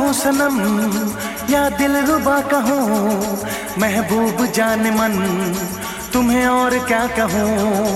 कहूँ सनम या दिलरुबा कहूँ, महबूब जान मन तुम्हें और क्या कहूँ।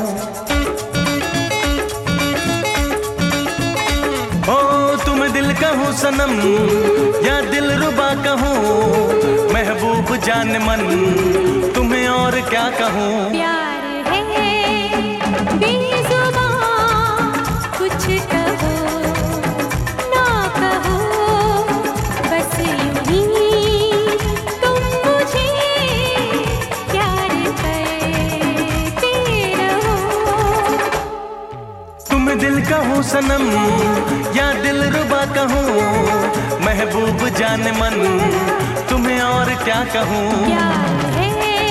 ओ तुम दिल कहूँ सनम या दिलरुबा कहूँ, महबूब जान मन तुम्हें और क्या कहूँ। प्यार है बेजुबान, कुछ कहो ना कहो, बस यूं ही तुम मुझे प्यार करते रहो। तुम दिल कहूँ सनम या दिलरुबा कहूँ, महबूब जान मन तुम्हें और क्या कहूँ। प्यार है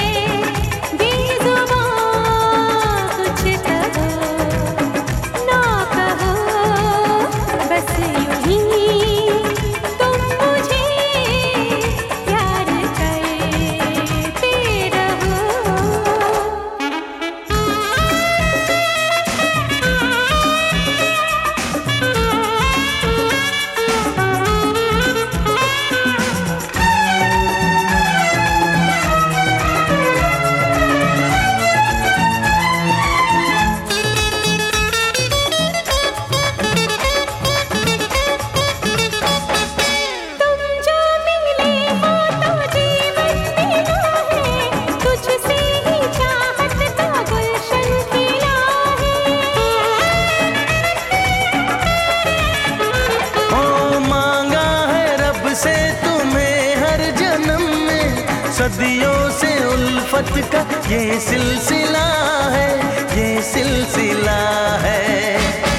सदियों से उल्फत का ये सिलसिला है, ये सिलसिला है।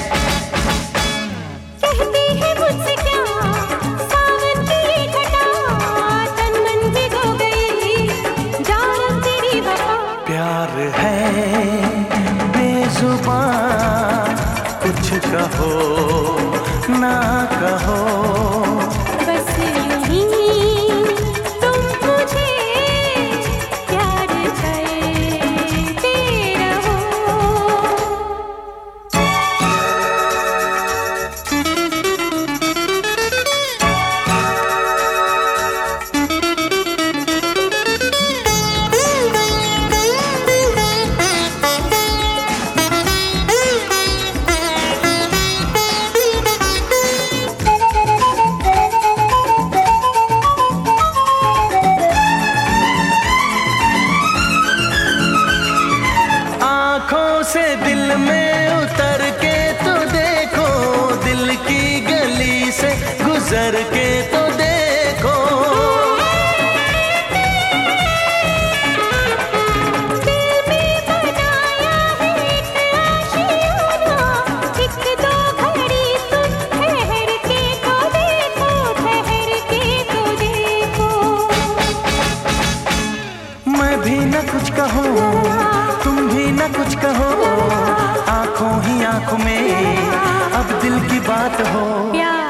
कहती है मुझसे क्या सावन की घटा, तन मन भिगो गई जान तेरी वफा। प्यार है बेजुबान, कुछ कहो ना कहो, बस यूं ही से दिल में उतर के तो देखो, दिल की गली से गुजर के तो देखो। दिल में बनाया है एक आशियाना, एक दो घड़ी तुम ठहर के तो देखो, ठहर के तो देखो। मैं भी न कुछ कहूँ, तुम भी न कुछ कहो, आंखों ही आंखों में अब दिल की बात हो।